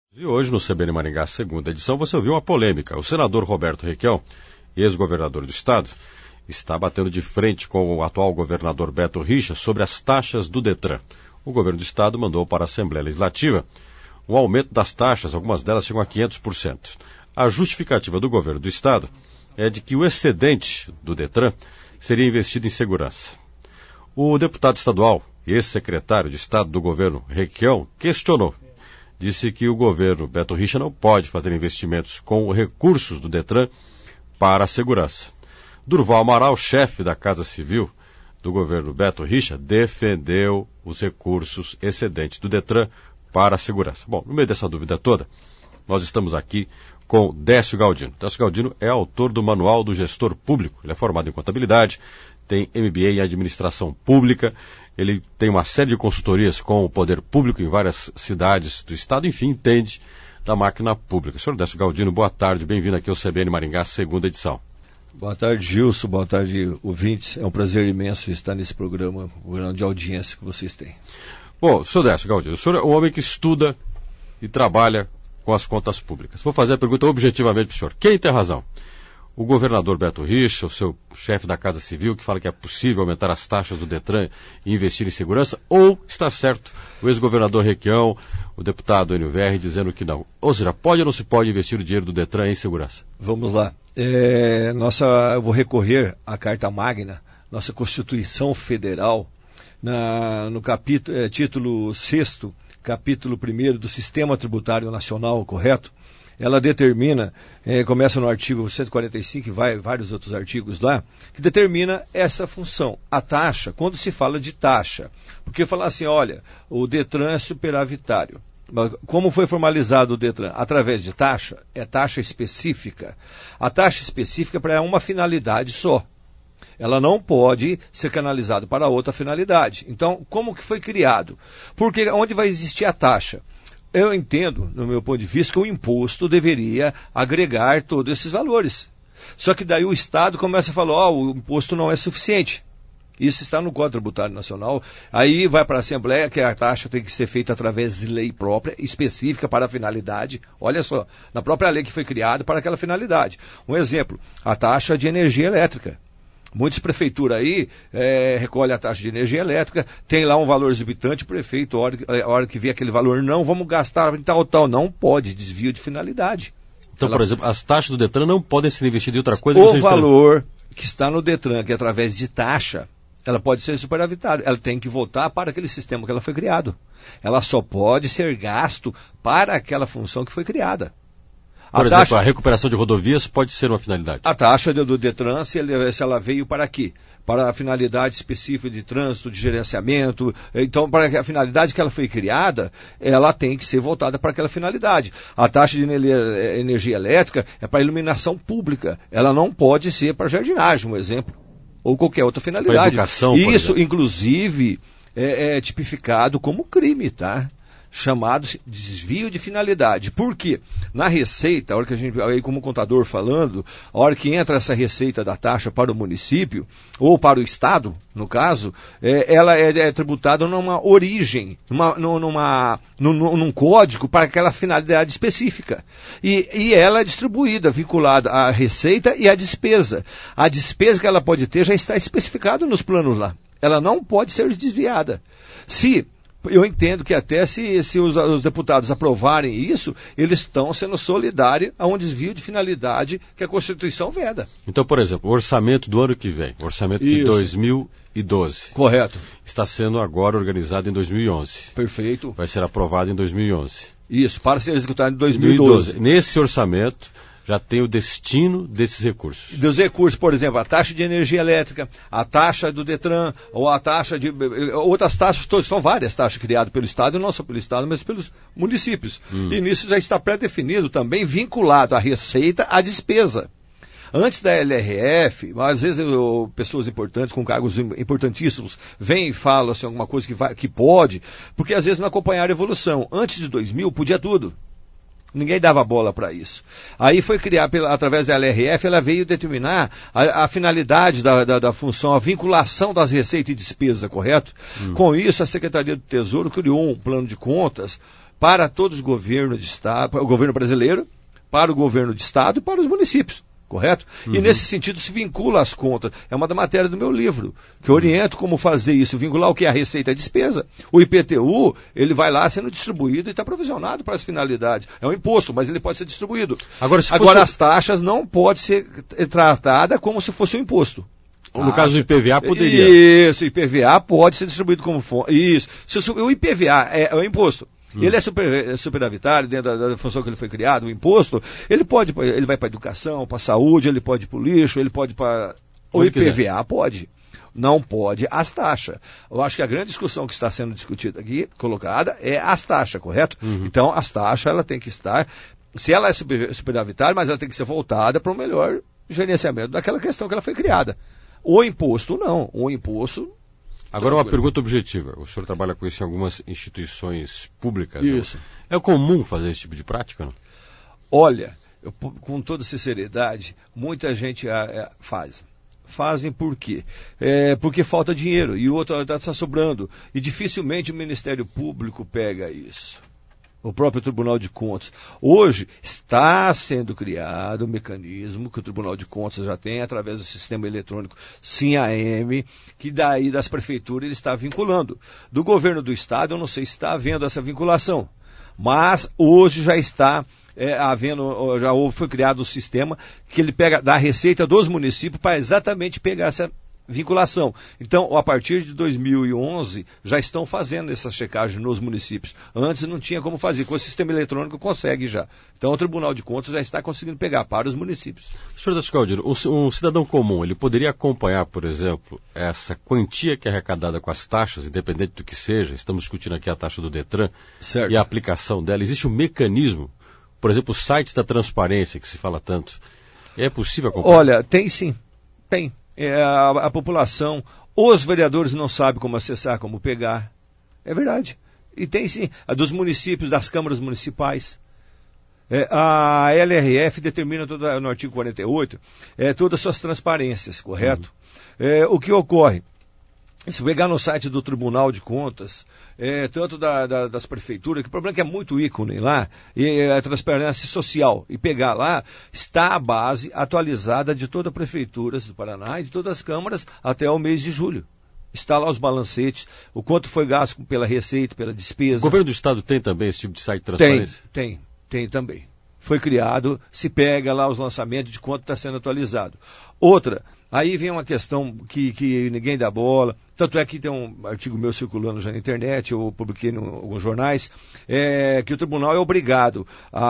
E hoje, no CBN Maringá, segunda edição, você ouviu uma polêmica. O senador Roberto Requião, ex-governador do estado, está batendo de frente com o atual governador Beto Richa sobre as taxas do Detran. O governo do estado mandou para a Assembleia Legislativa um aumento das taxas, algumas delas chegam a 500%. A justificativa do governo do estado é de que o excedente do Detran seria investido em segurança. O deputado estadual, ex-secretário de Estado do governo Requião, questionou. Disse que o governo Beto Richa não pode fazer investimentos com recursos do Detran para a segurança. Durval Amaral, chefe da Casa Civil do governo Beto Richa, defendeu os recursos excedentes do Detran para a segurança. Bom, no meio dessa dúvida toda, nós estamos aqui com Décio Galdino. Décio Galdino é autor do Manual do Gestor Público. Ele é formado em contabilidade, tem MBA em administração pública, ele tem uma série de consultorias com o poder público em várias cidades do estado, enfim, entende da máquina pública. Senhor Décio Galdino, boa tarde, bem-vindo aqui ao CBN Maringá, segunda edição. Boa tarde, Gilson, boa tarde, ouvintes. É um prazer imenso estar nesse programa de audiência que vocês têm. Bom, senhor Décio Galdino, o senhor é um homem que estuda e trabalha com as contas públicas. Vou fazer a pergunta objetivamente para o senhor. Quem tem razão? O governador Beto Richa, o seu chefe da Casa Civil, que fala que é possível aumentar as taxas do Detran e investir em segurança, ou está certo o ex-governador Requião, o deputado Enio Verri, dizendo que não? Ou seja, pode ou não se pode investir o dinheiro do Detran em segurança? Vamos lá. Eu vou recorrer à Carta Magna, nossa Constituição Federal, no título 6º, capítulo 1º do Sistema Tributário Nacional, correto? Ela determina, começa no artigo 145 e vai vários outros artigos lá, que determina essa função. A taxa, quando se fala de taxa, porque falar assim, olha, o Detran é superavitário. Como foi formalizado o Detran? Através de taxa, é taxa específica. A taxa específica é para uma finalidade só. Ela não pode ser canalizada para outra finalidade. Então, como que foi criado? Porque onde vai existir a taxa? Eu entendo, no meu ponto de vista, que o imposto deveria agregar todos esses valores. Só que daí o Estado começa a falar, o imposto não é suficiente. Isso está no Código Tributário Nacional. Aí vai para a Assembleia, que a taxa tem que ser feita através de lei própria, específica para a finalidade. Olha só, na própria lei que foi criada para aquela finalidade. Um exemplo, a taxa de energia elétrica. Muitas prefeituras aí recolhem a taxa de energia elétrica, tem lá um valor exorbitante, o prefeito, a hora que vê aquele valor, não, vamos gastar em tal, não pode, desvio de finalidade. Então, por exemplo, as taxas do Detran não podem ser investidas em outra coisa? O valor que está no Detran, que é através de taxa, ela pode ser superavitária, ela tem que voltar para aquele sistema que ela foi criado. Ela só pode ser gasto para aquela função que foi criada. Por exemplo, a recuperação de rodovias pode ser uma finalidade. A taxa do Detran, se ela veio para quê? Para a finalidade específica de trânsito, de gerenciamento. Então, para a finalidade que ela foi criada, ela tem que ser voltada para aquela finalidade. A taxa de energia elétrica é para iluminação pública. Ela não pode ser para jardinagem, um exemplo. Ou qualquer outra finalidade. Para educação, isso, inclusive, é tipificado como crime, tá? Chamado desvio de finalidade. Por quê? Na receita, a hora que a gente, aí como contador falando, a hora que entra essa receita da taxa para o município, ou para o estado, no caso, ela é tributada numa origem, num código para aquela finalidade específica. E ela é distribuída, vinculada à receita e à despesa. A despesa que ela pode ter já está especificada nos planos lá. Ela não pode ser desviada. Eu entendo que até se os deputados aprovarem isso, eles estão sendo solidários a um desvio de finalidade que a Constituição veda. Então, por exemplo, o orçamento do ano que vem, o orçamento de 2012. Correto. Está sendo agora organizado em 2011. Perfeito. Vai ser aprovado em 2011. Isso, para ser executado em 2012. Nesse orçamento já tem o destino desses recursos. Dos recursos, por exemplo, a taxa de energia elétrica, a taxa do Detran, ou a taxa de... outras taxas, são várias taxas criadas pelo Estado, e não só pelo Estado, mas pelos municípios. E nisso já está pré-definido também, vinculado à receita, à despesa. Antes da LRF, às vezes pessoas importantes, com cargos importantíssimos, vêm e falam assim, alguma coisa que pode, porque às vezes não acompanharam a evolução. Antes de 2000, podia tudo. Ninguém dava bola para isso. Aí foi criar, através da LRF, ela veio determinar a finalidade da função, a vinculação das receitas e despesas, correto? Com isso, a Secretaria do Tesouro criou um plano de contas para todos os governos de Estado, para o governo brasileiro, para o governo de Estado e para os municípios. Correto? E nesse sentido se vincula as contas. É uma da matéria do meu livro, que eu oriento como fazer isso, vincular o que é a receita e a despesa. O IPTU, ele vai lá sendo distribuído e está provisionado para as finalidades. É um imposto, mas ele pode ser distribuído. Agora as taxas não podem ser tratadas como se fosse um imposto. No caso do IPVA, poderia. Isso, IPVA pode ser distribuído como fonte. Isso. O IPVA é o imposto. Ele é superavitário dentro da função que ele foi criado, o imposto. Ele vai para a educação, para a saúde, ele pode ir para o lixo, ele pode para... O IPVA pode. Não pode as taxas. Eu acho que a grande discussão que está sendo discutida aqui, colocada, é as taxas, correto? Então, as taxas, ela tem que estar... Se ela é superavitária, mas ela tem que ser voltada para o melhor gerenciamento daquela questão que ela foi criada. O imposto, não. O imposto... Agora uma pergunta objetiva. O senhor trabalha com isso em algumas instituições públicas. Isso. É comum fazer esse tipo de prática, não? Olha, com toda sinceridade, muita gente faz. Fazem por quê? Porque falta dinheiro e o outro está sobrando. E dificilmente o Ministério Público pega isso. O próprio Tribunal de Contas. Hoje está sendo criado um mecanismo que o Tribunal de Contas já tem através do sistema eletrônico SIM-AM, que daí das prefeituras ele está vinculando. Do governo do Estado, eu não sei se está havendo essa vinculação, mas hoje já está foi criado um sistema que ele pega da receita dos municípios para exatamente pegar essa vinculação. Então, a partir de 2011, já estão fazendo essa checagem nos municípios. Antes não tinha como fazer. Com o sistema eletrônico consegue já. Então, o Tribunal de Contas já está conseguindo pegar para os municípios. Senhor Dascaldir, um cidadão comum, ele poderia acompanhar, por exemplo, essa quantia que é arrecadada com as taxas, independente do que seja, estamos discutindo aqui a taxa do Detran, certo, e a aplicação dela. Existe um mecanismo, por exemplo, os sites da transparência, que se fala tanto. É possível acompanhar? Olha, tem sim. Tem. A população, os vereadores não sabem como acessar, como pegar. É verdade. E tem sim, a dos municípios, das câmaras municipais. A LRF determina no artigo 48 todas as suas transparências, correto? O que ocorre? Se pegar no site do Tribunal de Contas, tanto das prefeituras, que o problema é que é muito ícone lá, e a transparência social, e pegar lá, está a base atualizada de todas as prefeituras do Paraná e de todas as câmaras até o mês de julho. Está lá os balancetes, o quanto foi gasto pela receita, pela despesa. O governo do Estado tem também esse tipo de site de transparência? Tem também. Foi criado, se pega lá os lançamentos de quanto está sendo atualizado. Outra, aí vem uma questão que ninguém dá bola, tanto é que tem um artigo meu circulando já na internet, eu publiquei em alguns jornais, que o tribunal é obrigado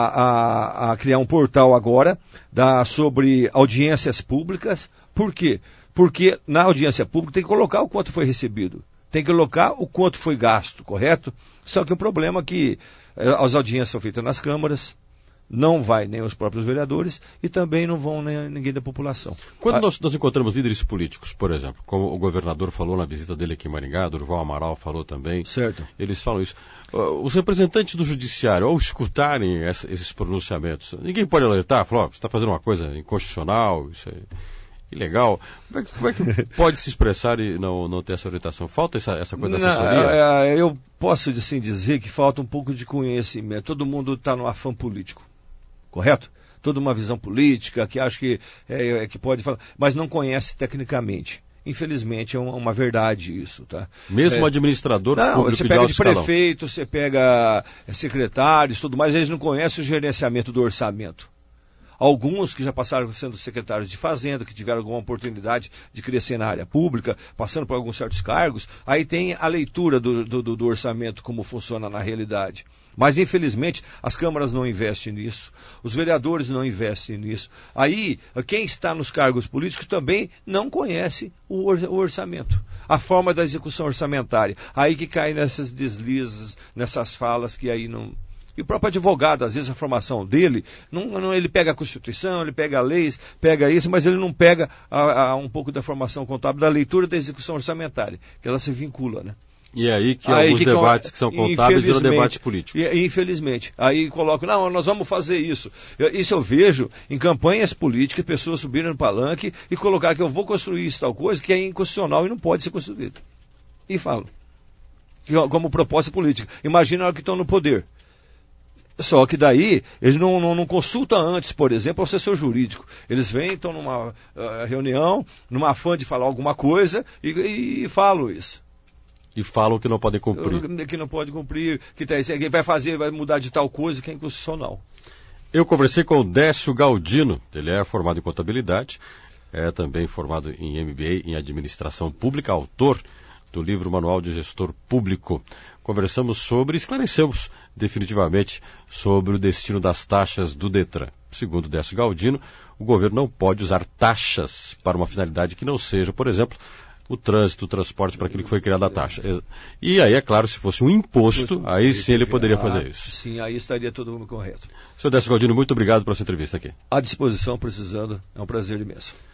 a criar um portal agora sobre audiências públicas. Por quê? Porque na audiência pública tem que colocar o quanto foi recebido, tem que colocar o quanto foi gasto, correto? Só que o problema é que as audiências são feitas nas câmaras, não vai nem os próprios vereadores e também não vão nem ninguém da população. Quando nós encontramos líderes políticos, por exemplo, como o governador falou na visita dele aqui em Maringá, Durval Amaral falou também, certo, eles falam isso. Os representantes do judiciário, ao escutarem esses pronunciamentos, ninguém pode alertar, falar, você está fazendo uma coisa inconstitucional, isso é ilegal. Como é que pode se expressar e não ter essa orientação? Falta essa coisa da assessoria? Eu posso assim dizer que falta um pouco de conhecimento. Todo mundo está no afã político. Correto? Toda uma visão política que acho que pode falar, mas não conhece tecnicamente. Infelizmente é uma verdade isso, tá? Mesmo o administrador público você pega de prefeito, você pega secretários, tudo mais, eles não conhecem o gerenciamento do orçamento. Alguns que já passaram sendo secretários de Fazenda, que tiveram alguma oportunidade de crescer na área pública, passando por alguns certos cargos, aí tem a leitura do orçamento, como funciona na realidade. Mas, infelizmente, as câmaras não investem nisso, os vereadores não investem nisso. Aí, quem está nos cargos políticos também não conhece o orçamento, a forma da execução orçamentária. Aí que cai nessas deslizes, nessas falas que aí não... E o próprio advogado, às vezes a formação dele, ele pega a Constituição, ele pega leis, pega isso, mas ele não pega um pouco da formação contábil, da leitura da execução orçamentária, que ela se vincula, né? E é aí que alguns debates que são contábeis viram debate político. Infelizmente. Aí colocam, não, nós vamos fazer isso. Isso eu vejo em campanhas políticas, pessoas subirem no palanque e colocar que eu vou construir isso, tal coisa, que é inconstitucional e não pode ser construído. E falam. Como proposta política. Imagina a hora que estão no poder. Só que daí, eles não consultam antes, por exemplo, o assessor jurídico. Eles vêm, estão numa reunião, numa afã de falar alguma coisa e falam isso. E falam que não podem cumprir. Que não pode cumprir, que vai mudar de tal coisa, que é inconstitucional. Eu conversei com o Décio Galdino, ele é formado em contabilidade, é também formado em MBA em administração pública, autor do livro Manual de Gestor Público. Esclarecemos definitivamente sobre o destino das taxas do Detran. Segundo Décio Galdino, o governo não pode usar taxas para uma finalidade que não seja, por exemplo, o trânsito, o transporte para aquilo que foi criada a taxa. E aí, é claro, se fosse um imposto, aí sim ele poderia fazer isso. Sim, aí estaria todo mundo correto. Senhor Décio Galdino, muito obrigado pela sua entrevista aqui. À disposição, precisando, é um prazer imenso.